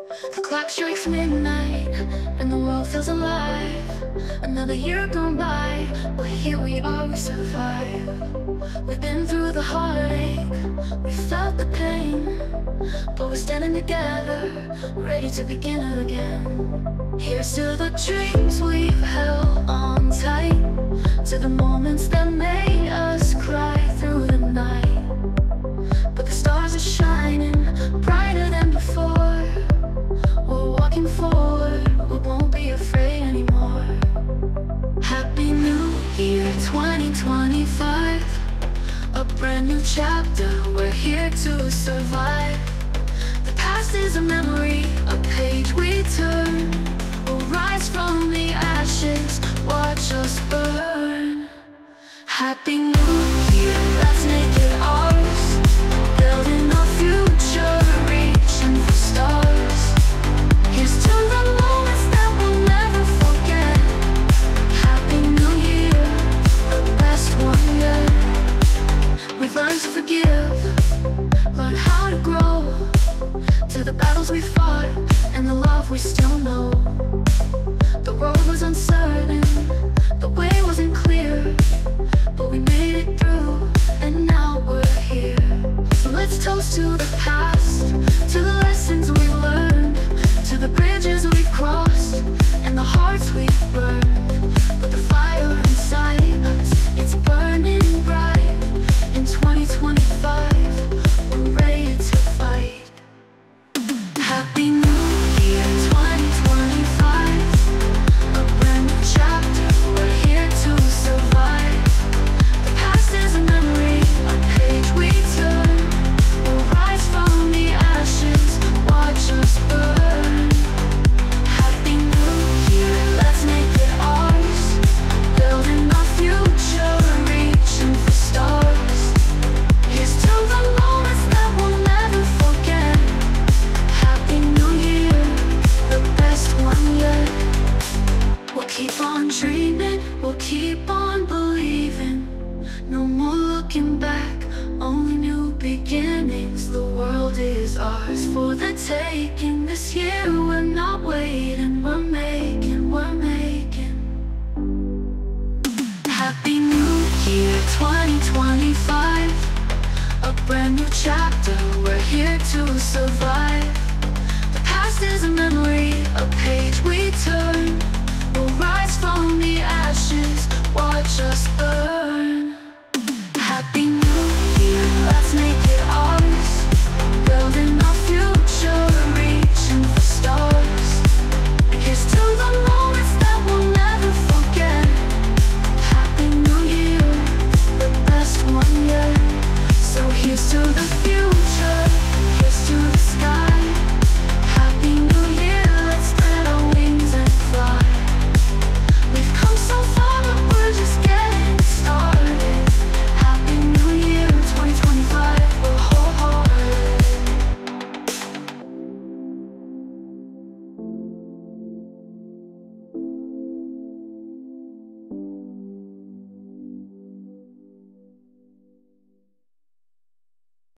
The clock strikes midnight and the world feels alive. Another year gone by, but here we are, we survive. We've been through the heartache, we felt the pain, but we're standing together, ready to begin it again. Here's to the dreams we've held on tight, to the moments that made us cry through the night. But the stars are shining brighter than before. We're walking forward, we won't be afraid anymore. Happy New Year 2025, a brand new chapter, we're here to survive. The past is a memory, a page we turn. We'll rise from the ashes, watch us burn. Happy New Year, let's make it ours. Building a future, reaching for stars. Here's to the moments that we'll never forget. Happy New Year, the best one yet. We've learned to forgive, learn how to grow, to the battles we fought and the love we still know. The road was uncertain, the way wasn't clear, but we made it through, and now we're here. So let's toast to the past, to the lessons we learned, to the bridges we've crossed, and the hearts we've burned. But the fire inside us, it's burning bright. In 2025, we're ready to fight. Happy New Year 2025, a brand new chapter, we're here to survive. The past is a memory, a page we turn. We'll rise from the ashes, watch us burn. Happy New Year, let's make it ours. Building our future, reaching for stars. Here's to the moments that we'll never forget. Happy New Year, the best one yet. We'll keep on dreaming, we'll keep on believing. No more looking back, only new beginnings. The world is ours for the taking. This year we're not waiting, we're making, we're making. Happy New Year 2025, a brand new chapter,